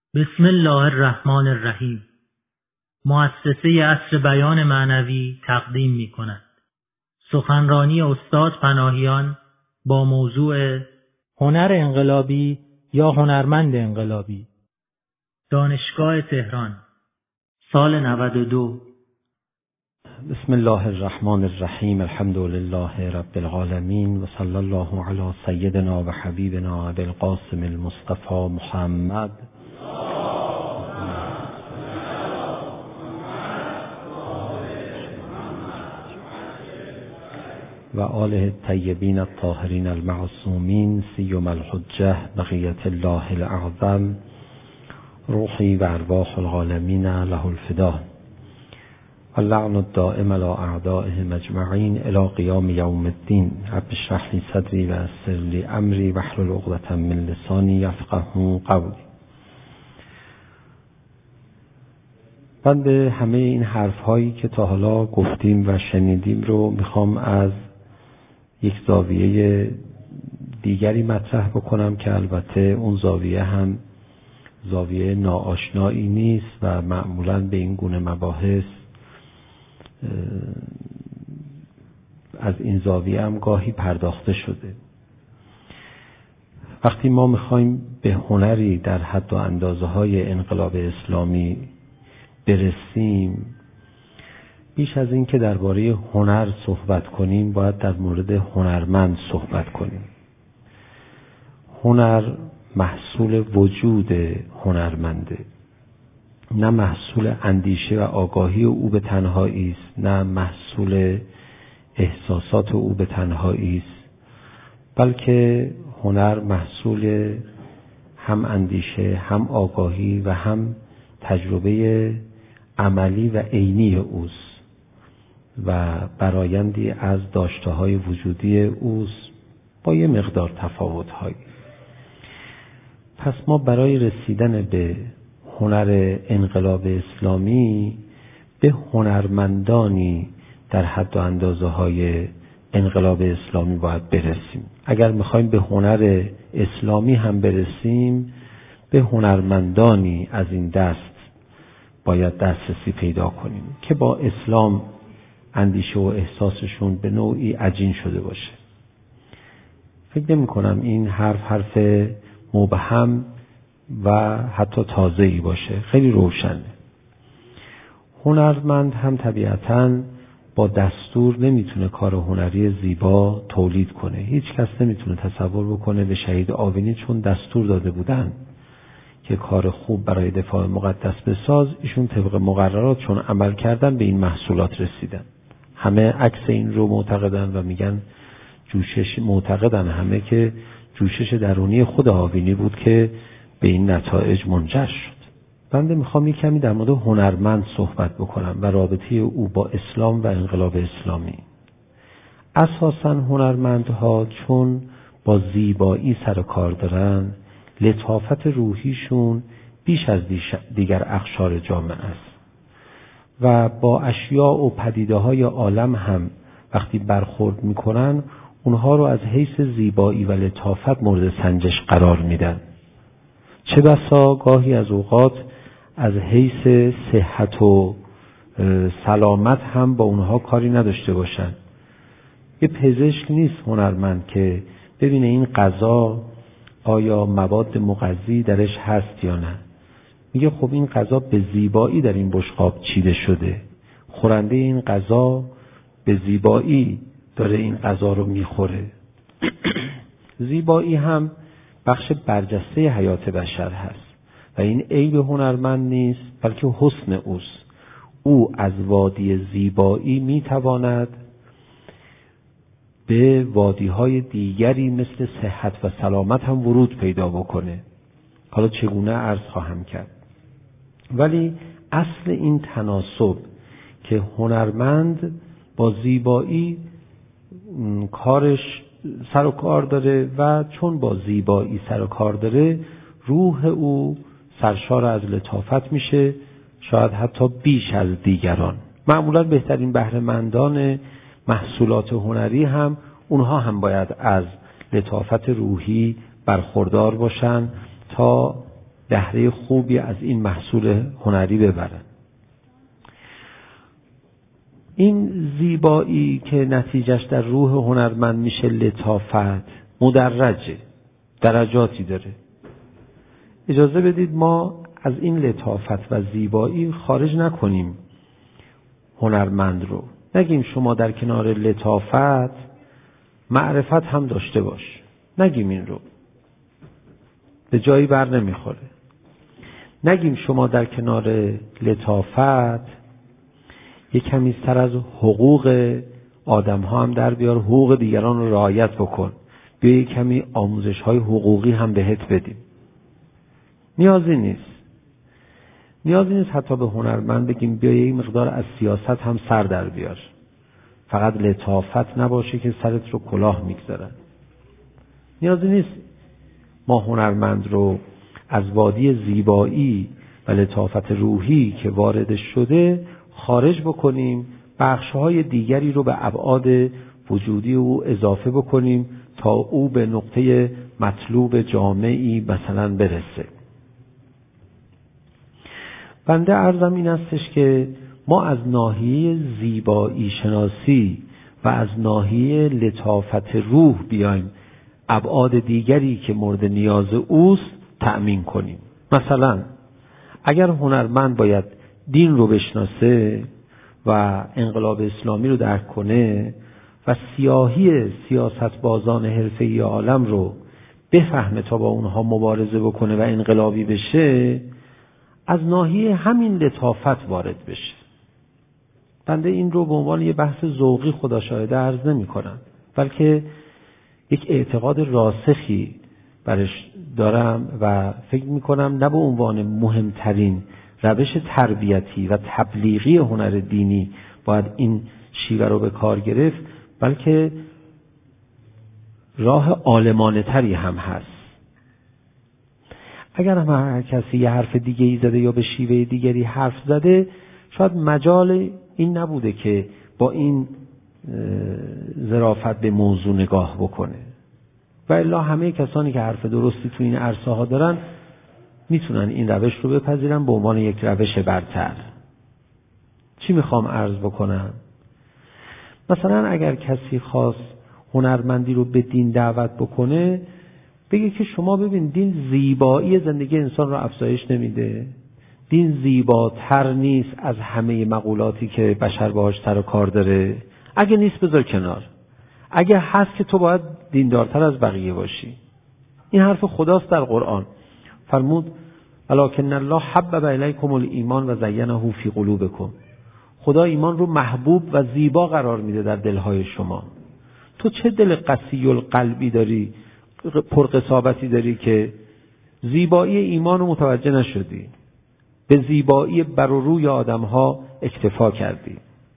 بسم الله الرحمن الرحیم. مؤسسه عصر بیان معنوی تقدیم می کند سخنرانی استاد پناهیان با موضوع هنر انقلابی یا هنرمند انقلابی، دانشگاه تهران، سال 92. بسم الله الرحمن الرحیم. الحمد لله رب العالمین و صلی الله علی سیدنا و حبیبنا ابی القاسم المصطفى محمد و آله الطیبین الطاهرین المعصومین سیم الحجة بقیة الله الاعظم روحی و ارواح العالمین له الفدا و اللعن الدائم علی اعدائهم اجمعین الی قیام یوم الدین. رب اشرح لی صدری و یسر لی امری واحلل عقدة من لسانی یفقهوا قولی. من به همه این حرف‌هایی که تا حالا گفتیم و شنیدیم رو میخوام از یک زاویه دیگری مطرح بکنم که البته اون زاویه هم زاویه ناآشنایی نیست و معمولاً به این گونه مباحث از این زاویه هم گاهی پرداخته شده. وقتی ما میخوایم به هنری در حد و اندازه های انقلاب اسلامی برسیم، بیش از این که درباره هنر صحبت کنیم باید در مورد هنرمند صحبت کنیم. هنر محصول وجود هنرمنده، نه محصول اندیشه و آگاهی او به تنهایی است، نه محصول احساسات او به تنهایی است، بلکه هنر محصول هم اندیشه، هم آگاهی و هم تجربه عملی و عینی اوست و برآیندی از داشته‌های وجودی اوست با یه مقدار تفاوت‌هایی. پس ما برای رسیدن به هنر انقلاب اسلامی به هنرمندانی در حد و اندازه‌های انقلاب اسلامی باید برسیم. اگر می‌خوایم به هنر اسلامی هم برسیم، به هنرمندانی از این دست باید دسترسی پیدا کنیم که با اسلام اندیشه و احساسشون به نوعی عجین شده باشه. فکر نمی کنم این حرف مبهم و حتی تازه‌ای باشه، خیلی روشنه. هنرمند هم طبیعتاً با دستور نمیتونه کار هنری زیبا تولید کنه. هیچ کس نمیتونه تصور بکنه به شهید آوینی چون دستور داده بودن که کار خوب برای دفاع مقدس بساز، ایشون طبق مقررات چون عمل کردن به این محصولات رسیدن. همه عکس این رو معتقدن و میگن معتقدن همه که جوشش درونی خود آوینی بود که به این نتایج منجر شد. بنده میخوام یک کمی در مورد هنرمند صحبت بکنم و رابطه او با اسلام و انقلاب اسلامی. اساساً هنرمندها چون با زیبایی سر کار دارن، لطافت روحیشون بیش از دیگر اقشار جامعه است و با اشیاء و پدیده‌های عالم هم وقتی برخورد میکنن اونها رو از حیث زیبایی و لطافت مورد سنجش قرار میدن. چه بسا گاهی از اوقات از حیث صحت و سلامت هم با اونها کاری نداشته باشن. یه پزشک نیست هنرمند که ببینه این غذا آیا مواد مغذی درش هست یا نه. میگه خب این غذا به زیبایی در این بشقاب چیده شده، خورنده این غذا به زیبایی داره این غذا رو میخوره. زیبایی هم بخش برجسته حیات بشر هست و این عیب هنرمند نیست بلکه حسن اوست. او از وادی زیبایی میتواند به وادی‌های دیگری مثل صحت و سلامت هم ورود پیدا بکنه. حالا چگونه عرض خواهم کرد. ولی اصل این تناسب که هنرمند با زیبایی کارش سر و کار داره و چون با زیبایی سر و کار داره روح او سرشار از لطافت میشه، شاید حتی بیش از دیگران. معمولا بهترین بهره‌مندان محصولات هنری هم اونها هم باید از لطافت روحی برخوردار باشن تا بهره خوبی از این محصول هنری ببرن. این زیبایی که نتیجهش در روح هنرمند میشه لطافت، مدرجه، درجاتی داره. اجازه بدید ما از این لطافت و زیبایی خارج نکنیم هنرمند رو. نگیم شما در کنار لطافت معرفت هم داشته باش، نگیم این رو، به جایی بر نمیخوره. نگیم شما در کنار لطافت یک کمی تر از حقوق آدم ها هم در بیار، حقوق دیگران رو رعایت بکن، بیا یک کمی آموزش های حقوقی هم بهت بدیم. نیازی نیست حتی به هنرمند بگیم بیا یک مقدار از سیاست هم سر در بیار، فقط لطافت نباشه که سرت رو کلاه میگذارن. نیازی نیست ما هنرمند رو از وادی زیبایی و لطافت روحی که وارد شده خارج بکنیم، بخش‌های دیگری رو به ابعاد وجودی او اضافه بکنیم تا او به نقطه مطلوب جامعی مثلا برسه. بنده عرضم این استش که ما از ناحیه زیبایی شناسی و از ناحیه لطافت روح بیایم ابعاد دیگری که مورد نیاز اوست تأمین کنیم. مثلا اگر هنرمند باید دین رو بشناسه و انقلاب اسلامی رو درک کنه و سیاهی سیاستبازان حرفه‌ای عالم رو بفهمه تا با اونها مبارزه بکنه و انقلابی بشه، از ناحیه همین لطافت وارد بشه. بنده این رو به عنوان یه بحث ذوقی خدا شاهده عرض نمی کنم، بلکه یک اعتقاد راسخی برش دارم و فکر می کنم نه به عنوان مهمترین روش تربیتی و تبلیغی هنر دینی باید این شیوه رو به کار گرفت، بلکه راه عالمانه تری هم هست. اگر هم هر کسی یه حرف دیگه ای زده یا به شیوه دیگری حرف زده، شاید مجال این نبوده که با این ظرافت به موضوع نگاه بکنه. و الا همه کسانی که حرف درستی تو این عرصه ها دارن میتونن این روش رو بپذیرن به عنوان یک روش برتر. چی میخوام عرض بکنم؟ مثلا اگر کسی خواست هنرمندی رو به دین دعوت بکنه، بگه که شما ببین دین زیبایی زندگی انسان رو افزایش نمیده، دین زیباتر نیست از همه مقولاتی که بشر باهاش سر و کار داره. اگه نیست بذار کنار، اگه هست که تو باید دیندارتر از بقیه باشی. این حرف خداست در قرآن، فرمود ولکن الله حبب الیکم الایمان و زینه فی قلوبکم. خدا ایمان رو محبوب و زیبا قرار میده در دلهای شما. تو چه دل قسی القلبی داری، پرقصابتی داری که زیبایی ایمان رو متوجه نشدی، به زیبایی بر و روی آدم ها اکتفا کردی.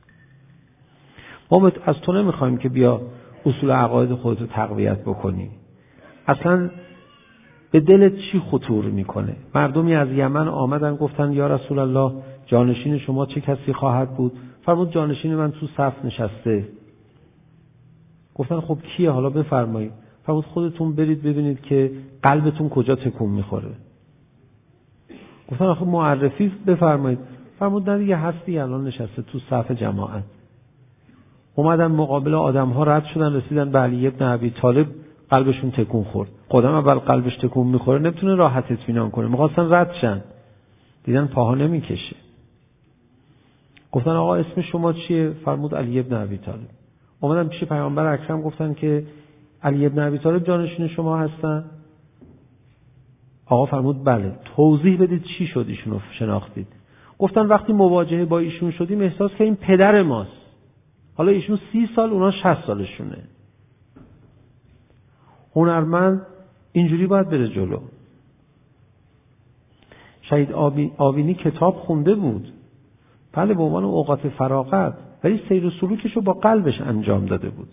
ما از تو نمیخوایم که بیا اصول عقاید خودتو تقویت بکنی. اصلا به دلت چی خطور میکنه؟ مردمی از یمن آمدن گفتن یا رسول الله جانشین شما چه کسی خواهد بود؟ فرمود جانشین من تو صف نشسته. گفتن خب کیه؟ حالا بفرمایید. فرمود خودتون برید ببینید که قلبتون کجا تکون میخوره. گفتن آخه معرفی بفرمایید. فرمود نه دیگه هستی الان نشسته تو صف جماعت. اومدن مقابل آدم ها رد شدن، رسیدن به علی ابن ابی طالب، قلبشون تکون خورد. خودم اول قلبش تکون میخوره نمیتونه راحت اطمینان کنه، میخواستن رد شن، دیدن پاها نمیکشه. گفتن آقا اسم شما چیه؟ فرمود علی ابن ابی طالب. اومدن پیش پیامبر اکرم گفتن که علی ابن ابی طالب جانشین شما هستن؟ آقا فرمود بله. توضیح بدید چی شد ایشونو شناختید؟ گفتن وقتی مواجهه با ایشون شدیم احساس کردیم پدر ماست. حالا ایشون 30 سال اونا 60 سالشونه. هنرمند اینجوری باید بره جلو. شهید آوینی کتاب خونده بود، بله به عنوان اوقات فراغت، ولی سیر و سلوکش رو با قلبش انجام داده بود.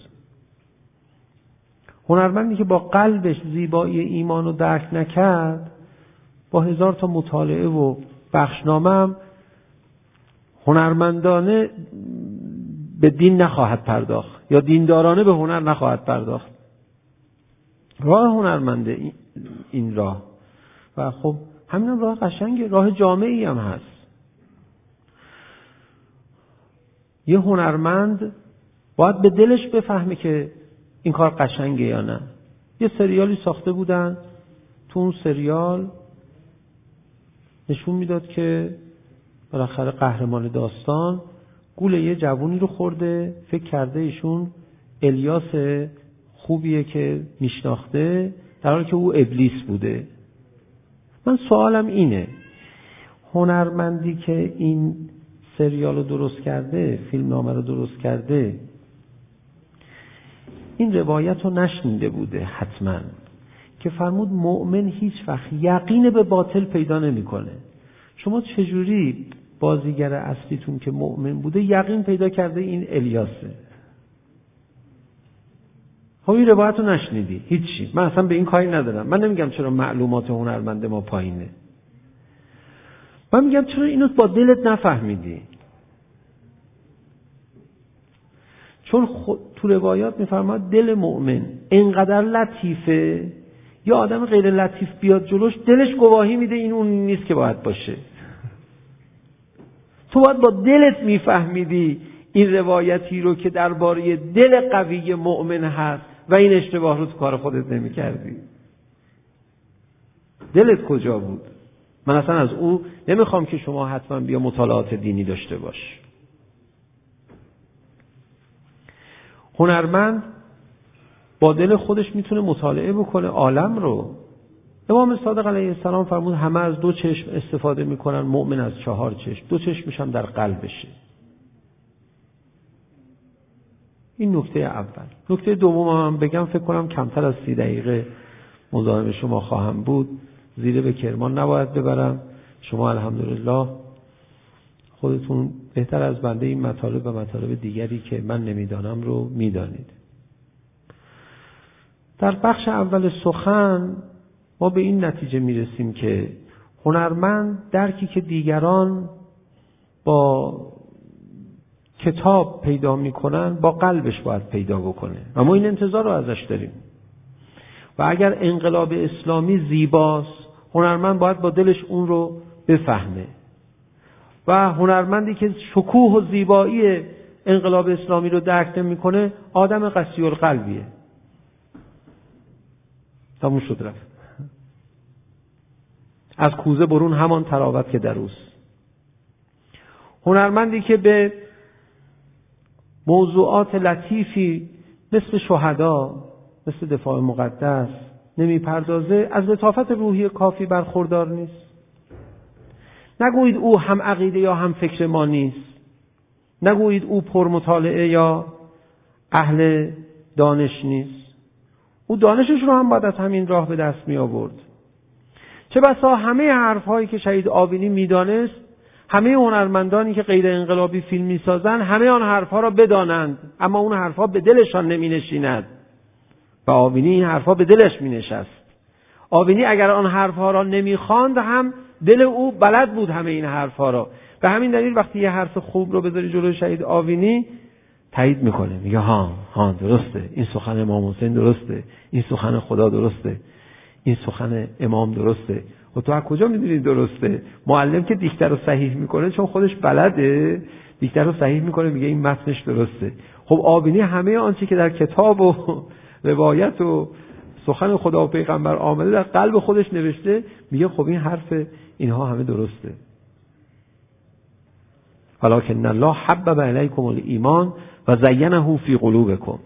هنرمندی که با قلبش زیبایی ایمان رو درک نکرد، با 1000 تا مطالعه و بخشنامه هم هنرمندانه به دین نخواهد پرداخت یا دیندارانه به هنر نخواهد پرداخت. راه هنرمنده این راه. و خب همین هم راه قشنگه، راه جامعی هم هست. یه هنرمند باید به دلش بفهمه که این کار قشنگه یا نه. یه سریالی ساخته بودن، تو اون سریال نشون میداد که بالاخره قهرمان داستان گول یه جوونی رو خورده، فکر کرده ایشون الیاس خوبیه که میشناخته، در حالی که او ابلیس بوده. من سوالم اینه، هنرمندی که این سریال رو درست کرده، فیلم نامه رو درست کرده، این روایت رو نشنیده بوده حتما که فرمود مؤمن هیچ وقت یقین به باطل پیدا نمیکنه. شما چجوری بازیگر اصلیتون که مؤمن بوده یقین پیدا کرده این الیاسه؟ خب این روایت رو نشنیدی، هیچی. من اصلا به این کاری ندارم. من نمیگم چرا معلومات هنرمند ما پایینه، من میگم چرا اینو با دلت نفهمیدی. چون تو روایات میفرماد دل مؤمن اینقدر لطیفه، یا آدم غیر لطیف بیاد جلوش دلش گواهی میده این اون نیست که باید باشه. تو باید با دلت میفهمیدی این روایتی رو که درباره دل قوی مؤمن هست و این اشتباه رو تو کار خودت نمی‌کردی. دلت کجا بود؟ من اصلا از او نمیخوام که شما حتما بیا مطالعات دینی داشته باش. هنرمند با دل خودش میتونه مطالعه بکنه عالم رو. امام صادق علیه السلام فرمود همه از 2 چشم استفاده میکنن، مؤمن از 4 چشم. 2 چشمش هم در قلبشه. این نکته اول. نکته دوم هم بگم، فکر کنم کمتر از 30 دقیقه مزاحم شما خواهم بود. زیره به کرمان نباید ببرم. شما الحمدلله خودتون بهتر از بنده این مطالب و مطالب دیگری که من نمیدانم رو میدانید. در بخش اول سخن ما به این نتیجه میرسیم که هنرمند درکی که دیگران با کتاب پیدا میکنن با قلبش باید پیدا بکنه و ما این انتظار رو ازش داریم. و اگر انقلاب اسلامی زیباست، هنرمند باید با دلش اون رو بفهمه. و هنرمندی که شکوه و زیبایی انقلاب اسلامی رو درک نمیکنه آدم قسی القلبیه. تموم شد رفت. از کوزه برون همان تراوت که در اوست. هنرمندی که به موضوعات لطیفی مثل شهدا، مثل دفاع مقدس نمیپردازه، از لطافت روحی کافی برخوردار نیست. نگویید او هم عقیده یا هم فکر ما نیست. نگویید او پرمطالعه یا اهل دانش نیست. او دانشش رو هم باید از همین راه به دست می آورد. چه بسا همه حرفهایی که شهید آوینی میدانست، همه هنرمندانی که غیر انقلابی فیلم میسازن همه آن حرفها را بدانند، اما اون حرفها به دلشان نمی نشیند. و آوینی این حرفها به دلش می نشست. آوینی اگر آن حرفها را نمی خواند هم دل او بلد بود همه این حرفها را. به همین دلیل وقتی یه حرف خوب رو بذاری جلوی شهید آوینی تایید میکنه، میگه ها درسته، این سخن امام حسین درسته، این سخن خدا درسته، این سخن امام درسته. و تو از کجا میدونی درسته؟ معلم که دیکته رو صحیح میکنه چون خودش بلده، دیکته رو صحیح میکنه، میگه این متنش درسته. خب آوینی همه آنچه که در کتاب و روایت و سخن خدا و پیغمبر آمده در قلب خودش نوشته، میگه خب این حرف اینها همه درسته. ولکن الله حبب الیکم الایمان و زینه فی قلوبکم.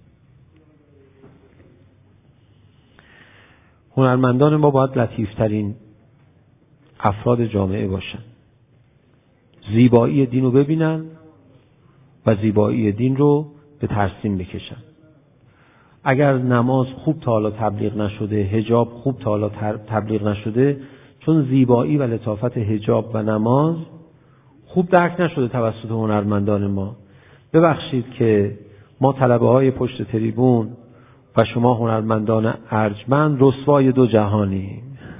هنرمندان ما باید لطیفترین افراد جامعه باشن. زیبایی دین رو ببینن و زیبایی دین رو به ترسیم بکشن. اگر نماز خوب تا حالا تبلیغ نشده، حجاب خوب تا حالا تبلیغ نشده، چون زیبایی و لطافت حجاب و نماز خوب درک نشده توسط هنرمندان ما. ببخشید که ما طلبه های پشت تریبون و شما هنرمندان ارجمند رسوای 2 جهانیم.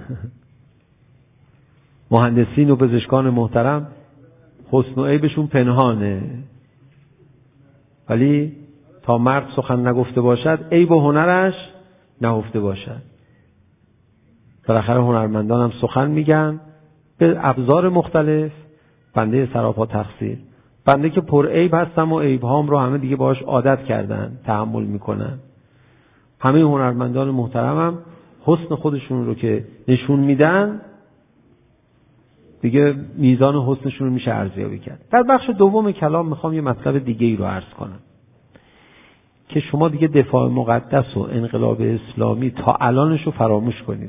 مهندسین و پزشکان محترم حسن و عیبشون پنهانه، ولی تا مرد سخن نگفته باشد عیب و هنرش نهفته باشد. بالاخره هنرمندان هم سخن میگن به ابزار مختلف. بنده سراپا تقصیر، بنده که پر عیب هستم و عیب هام رو همه دیگه باهاش عادت کردن، تحمل میکنن. همه هنرمندان محترمم حسن خودشون رو که نشون میدن دیگه میزان حسنشون رو میشه ارزیابی کرد. در بخش دوم کلام میخوام یه مطلب دیگه ای رو عرض کنم که شما دیگه دفاع مقدس و انقلاب اسلامی تا الانش رو فراموش کنید،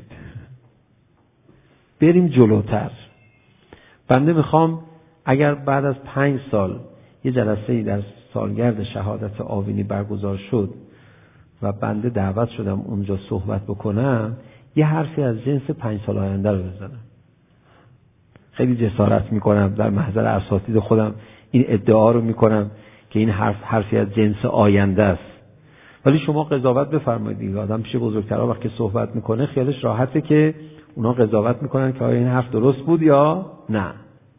بریم جلوتر. بنده میخوام اگر بعد از 5 سال یه جلسه‌ای در سالگرد شهادت آوینی برگزار شد و بنده دعوت شدم اونجا صحبت بکنم، یه حرفی از جنس 5 سال آینده رو بزنم. خیلی جسارت میکنم در محضر اساتید خودم این ادعا رو میکنم که این حرفی از جنس آینده است، ولی شما قضاوت بفرمایید دیگه. آدم پیش بزرگترها وقتی صحبت میکنه خیالش راحته که اونا قضاوت میکنن که آیا این حرف درست بود یا نه.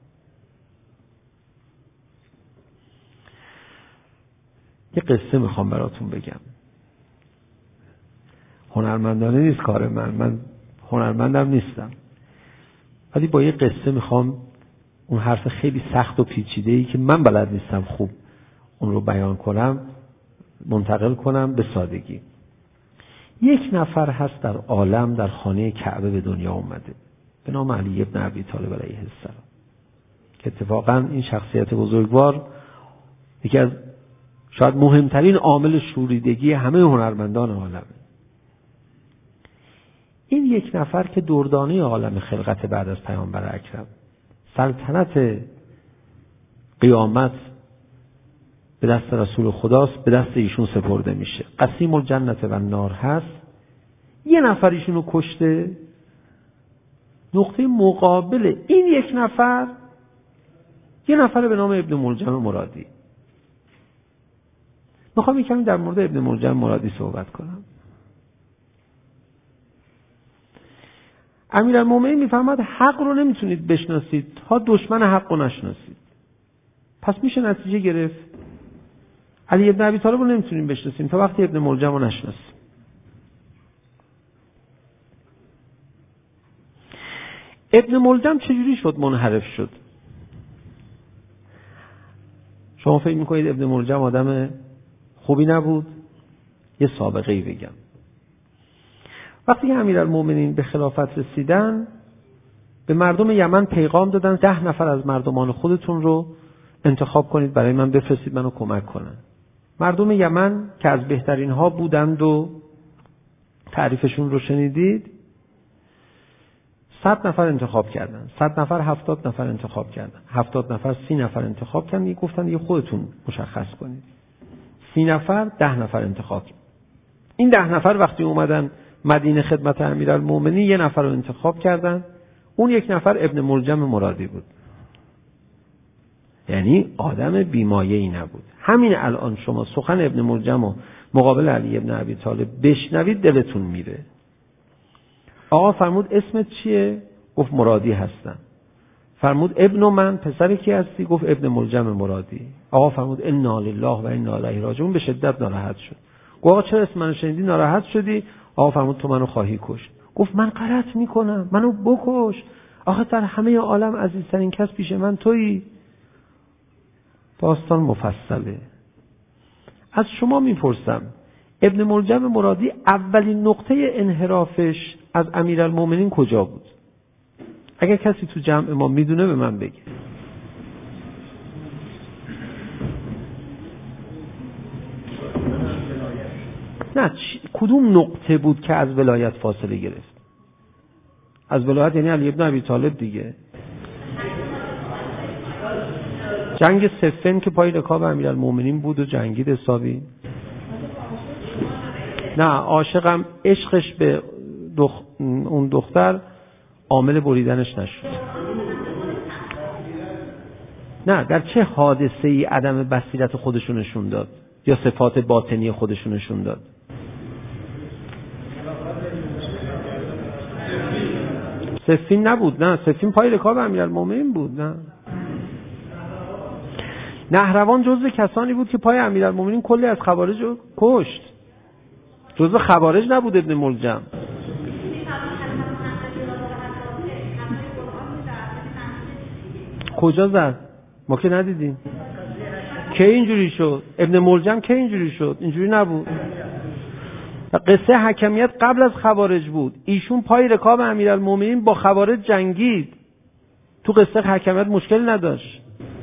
یه قصه میخوام براتون بگم. هنرمندانه نیست کار من هنرمندم نیستم، ولی با یه قصه میخوام اون حرف خیلی سخت و پیچیده‌ای که من بلد نیستم خوب اون رو بیان کنم منتقل کنم به سادگی. یک نفر هست در عالم در خانه کعبه به دنیا اومده به نام علی ابن ابی طالب علیه السلام، که اتفاقا این شخصیت بزرگوار یکی از شاید مهمترین عامل شوریدگی همه هنرمندان عالمه. این یک نفر که دردانه عالم خلقت بعد از پیامبر اکرم، سلطنت قیامت به دست رسول خداست، به دست ایشون سپرده میشه. قسیم الجنت و النار هست. یه نفر ایشونو کشته. نقطه مقابل این یک نفر یه نفر به نام ابن ملجم مرادی. میخوام یکمی در مورد ابن ملجم مرادی صحبت کنم. امیرالمومنین میفرماد حق رو نمیتونید بشناسید تا دشمن حق رو نشناسید. پس میشه نتیجه گرفت علی ابن ابی طالب رو نمیتونیم بشناسیم تا وقتی ابن ملجم رو نشناسیم. ابن ملجم چجوری شد منحرف شد؟ شما فکر میکنید ابن ملجم آدم خوبی نبود؟ یه سابقه‌ای بگم. وقتی که امیرالمومنین به خلافت رسیدن به مردم یمن پیغام دادن 10 نفر از مردمان خودتون رو انتخاب کنید برای من بفرستید منو کمک کنن. مردم یمن که از بهترین ها بودند و تعریفشون رو شنیدید 100 نفر انتخاب کردن، 100 نفر 70 نفر انتخاب کردن، 70 نفر 30 نفر انتخاب کردن. گفتن دیگه خودتون مشخص کنید. 30 نفر 10 نفر انتخاب کردن. این 10 نفر وقتی اومدن مدینه خدمت امیرالمومنین 1 نفر رو انتخاب کردن. اون 1 نفر ابن ملجم مرادی بود. یعنی آدم بیمایه‌ای نبود. همین الان شما سخن ابن ملجم و مقابل علی ابن ابی طالب بشنوید دلتون میره. آقا فرمود اسمت چیه؟ گفت مرادی هستم. فرمود ابن من پسر کی هستی؟ گفت ابن ملجم مرادی. آقا فرمود انا لله و انا الیه راجعون. به شدت ناراحت شد. گفت آقا چرا اسم منو شنیدی ناراحت شدی؟ آقا فرمود تو منو خواهی کشت. گفت من غلط میکنم، منو بکش. آخه در همه عالم عزیزترین کس پیش من تویی. داستان مفصله. از شما میپرسم ابن ملجم مرادی اولین نقطه انحرافش از امیرالمومنین کجا بود؟ اگر کسی تو جمع ما میدونه به من بگه. نه کدوم نقطه بود که از ولایت فاصله گرفت؟ از ولایت یعنی علی ابن ابی طالب دیگه. جنگ صفین که پای رکاب امیرالمومنین بود و جنگید حسابی. نه عاشقم عشقش به اون دختر عامل بریدنش نشد. نه در چه حادثه‌ای عدم بصیرت خودشون نشون داد یا صفات باطنی خودشون نشون داد؟ صفین نبود. نه صفین پای رکاب امیرالمومنین بود. نه نهروان جزو کسانی بود که پای امیرالمومنین کلی از خوارج رو کشت. جزو خوارج نبود ابن ملجم. کجا زد؟ ما که ندیدیم. که اینجوری شد؟ ابن ملجم که اینجوری شد؟ اینجوری نبود. قصه حکمیت قبل از خوارج بود. ایشون پای رکاب امیرالمومنین با خوارج جنگید. تو قصه حکمیت مشکل نداشت.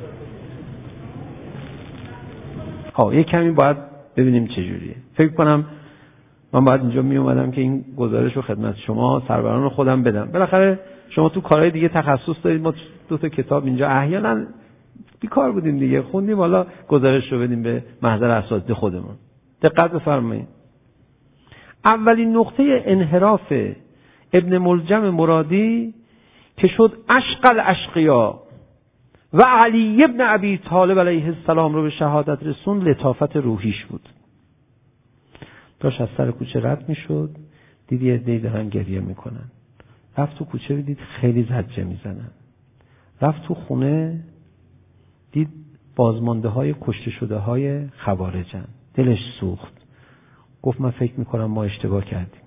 یک کمی باید ببینیم چجوریه. فکر کنم من باید اینجا می اومدم که این گزارش رو خدمت شما سروران خودم بدم. بالاخره شما تو کارهای دیگه تخصص دارید، ما 2 تا کتاب اینجا احیانا بیکار بودیم دیگه، خوندیم، حالا گزارش رو بدیم به محضر اساتید خودمون. دقت بفرمایید. اولین نقطه انحراف ابن ملجم مرادی که شد اشقى الاشقیا و علی ابن ابی طالب علیه السلام رو به شهادت رسون، لطافت روحیش بود. داشت از سر کوچه رد میشد، دید یه عده‌ای دارن گریه میکنن. رفت تو کوچه دید خیلی زجه میزنن. رفت تو خونه دید بازمانده های کشته شده های خوارجن. دلش سوخت. گفت من فکر میکنم ما اشتباه کردیم.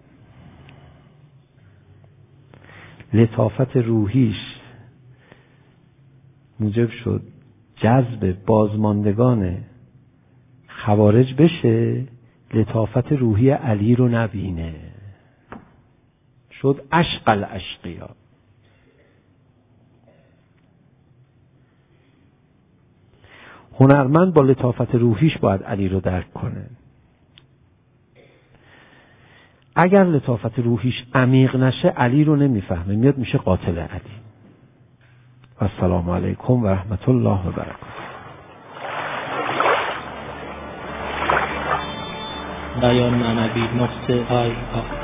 لطافت روحیش موجب شد جذب بازماندگان خوارج بشه، لطافت روحی علی رو نبینه. شد اشقى الاشقیا. هنرمند با لطافت روحیش باید علی رو درک کنه. اگر لطافت روحیش عمیق نشه علی رو نمیفهمه، میاد میشه قاتل علی. و السلام علیکم و رحمت الله و برکاته. بیان معنوی نقطه